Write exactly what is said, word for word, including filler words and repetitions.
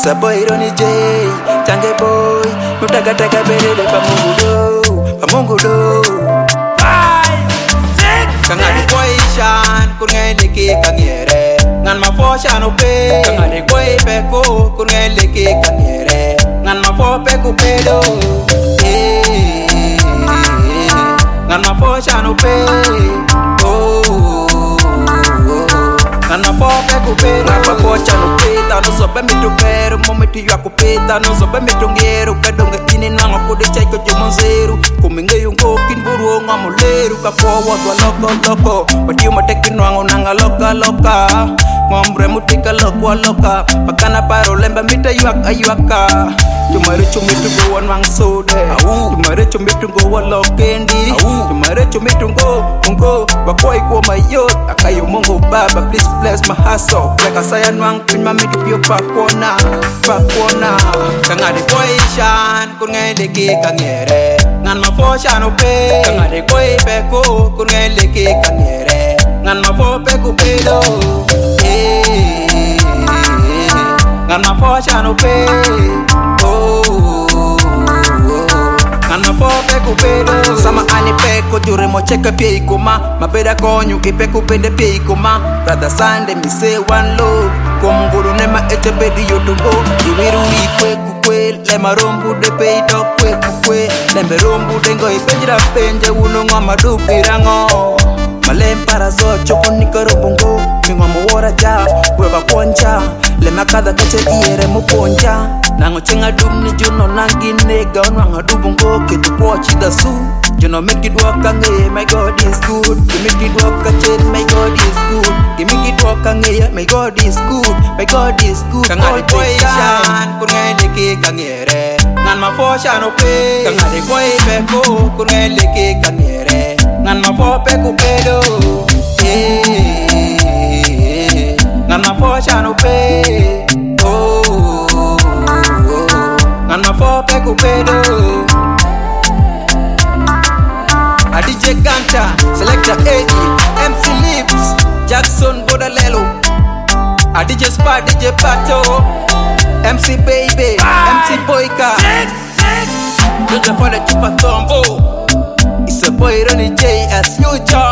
a boy Ronnie J, Tange boy, Mutaka taka bere pa mungu do, pa mungu do. Five, six, Kangari boy shan, kurngai ki kangere, ngan ma fo shan ope. Kangari boy peko, kurngai ki kangere, ngan ma fo peku pedo. Ngan ma fo shan ope. Nana pope kupera pa pocha no peta no sobe mi to pero momenti yo akupeta no sobe mi to ngero kadonga ini na ngakode chai ko tumonzeru kuminge yungo kin buru ngamuleru ka po wa loko loko pati mateki nwango nanga loka loka ngombre mutika lokwa loka pakana paro lemba mita yuak ayuaka tumare chumitu go wan wang sode tumare chumitu go wa lokendi tumare chumitu go ngo bakoi ko mayot akayo mungu baba please bless my hustle like saya nwang pin mami dipio pakona pakona kangade boy shan kun ngele ki kangere ngan ma fo shan ope kangade boy peko kun ngele ki kangere ngan ma fo peku pedo ngan ma fo shan ope sama ani peko jure mo cheka pie ikoma mabeda konyu ipeku pende pie ikoma brother Sunday mi say one love komnguru nema eche bedi yotongo iwiru ikwe kukwe le marombu de peito kwe kukwe lembe rombu dengo ipenjira penje uno ngoma dupirango malem para zo choko nikarobongo mingoma wora ja weba poncha le makada kache iere mo poncha nango chenga dum ni juno nangi nega onwanga dubongo kitu pochi da su juno make it work ange my God is good give me it work kache my God is good give me it work ange my God is good my God is good kangari boy shan kungai leke kangere ngan ma fo shan ope kangari boy peko kungai leke kangere ngan ma fo peku pedo ngan ma fo shan ope ngan ma fo peku pedo a D J Ganta Selector Eddie M C Lips Jackson Bodalelo a D J Spa D J Pato M C Baby M C Boyka D J for the Chupa Tombo. It's a boy Ronnie J as usual.